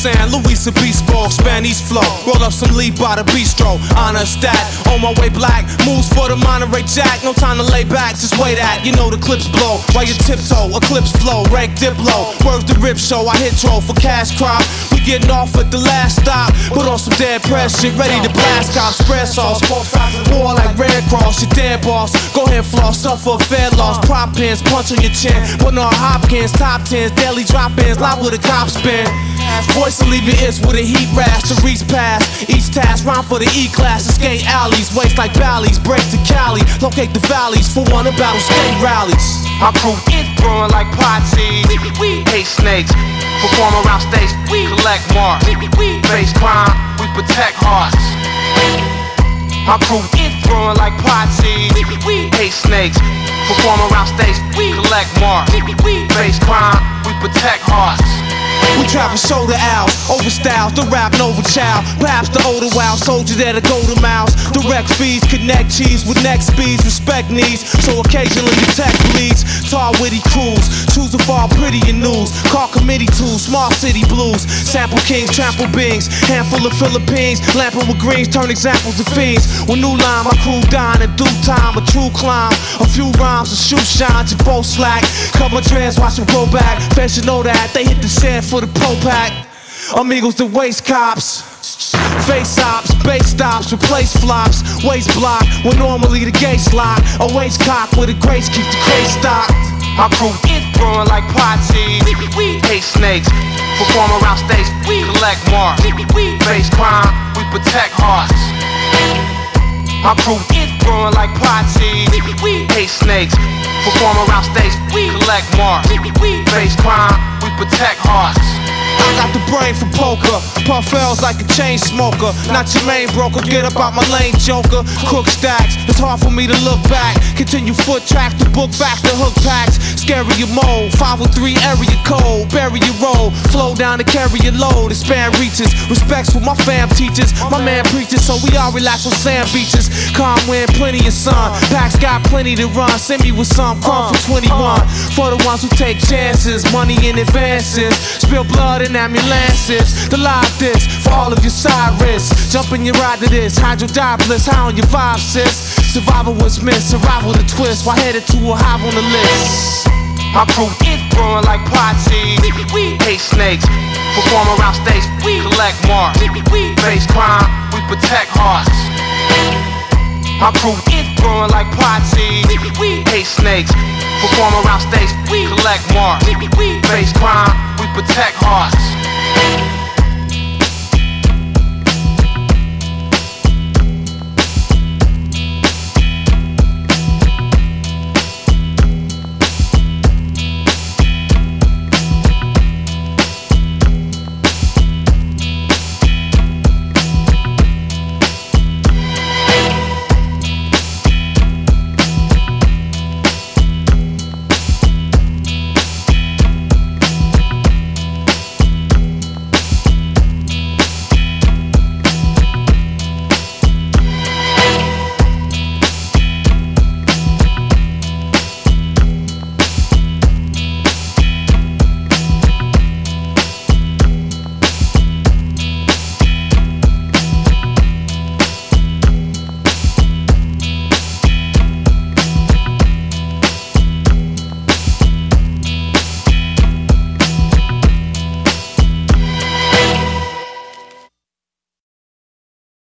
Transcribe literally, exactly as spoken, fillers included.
sound, Luisa Bespoke, Spanish flow. Roll up some leaf by the bistro, honor stat. On my way black, moves for the Monterey Jack. No time to lay back, just wait at. You know the clips blow, while you tiptoe, eclipse flow, rank Diplo. Words the rip show, I hit troll for cash crop. We getting off at the last stop. Put on some dead press shit, ready to blast cops, spread sauce. War like Red Cross, your dead boss. Go ahead, floss, suffer a fair loss. Prop pins, punch on your chin. Putting on Hopkins, top tens, daily drop-ins, live with a cop spin. Voice to leave your ears with a heat rash to reach past. Each task, rhyme for the E-class. Escape alleys, waste like valleys. Break to Cali, locate the valleys. For one of battle state rallies. My crew is growing like pot seeds. Hate snakes, perform around stage. We collect marks. Face crime, we protect hearts. My crew is growing like pot seeds. Hate snakes, perform around stage. We collect marks. Face crime, we protect hearts. We travel shoulder out, over styles, the rap Nova child. Perhaps the older wild soldier there to go to miles. Direct feeds, connect cheese with next speeds, respect needs. So occasionally the tech bleeds. Tar witty crews, choose to fall pretty in news. Call committee tools, small city blues. Sample kings, trample beings. Handful of Philippines, lamping with greens, turn examples to fiends. With new line, my crew dying in due time. A true climb, a few rhymes, a shoe shine, your both slack. Couple trends, watch them grow back. Fans should know that they hit the sand for the pro pack. Amigos the waste cops. Face ops, base stops, replace flops. Waist block, when normally the gates lock. A waist cock with a grace, keep the crate stocked. My crew is growing like pot seeds. Hate snakes, perform around stage. We collect marks. Face crime, we protect hearts. My crew is growing like pot seeds. Hate snakes, perform around stage. We collect marks. Face crime, we protect hearts. I got the brain for poker, puff L's like a chain smoker. Not your main broker, get up out my lane, joker. Crook stacks, it's hard for me to look back. Continue foot tracks, the book back to hook packs. Scary your mode, five oh three area code. Bury your roll, flow down to carry your load. Expand reaches, respects what my fam teaches. My man preaches, so we all relax on sand beaches. Calm wind, plenty of sun. Packs got plenty to run, send me with some crumb for twenty-one. For the ones who take chances, money in advances. Spill blood in ambulances. The live this for all of your side risks. Jump in your ride to this. Hydro bliss, high on your vibe, sis. Survival was missed, survival the twist. While headed to a high on the list. My crew is growing like pot seeds. Hate snakes, perform around stage. We collect marks. Face crime, we protect hearts. My crew is growing like pot seeds. Hate snakes, perform around stage. We collect marks. Face crime, we protect hearts.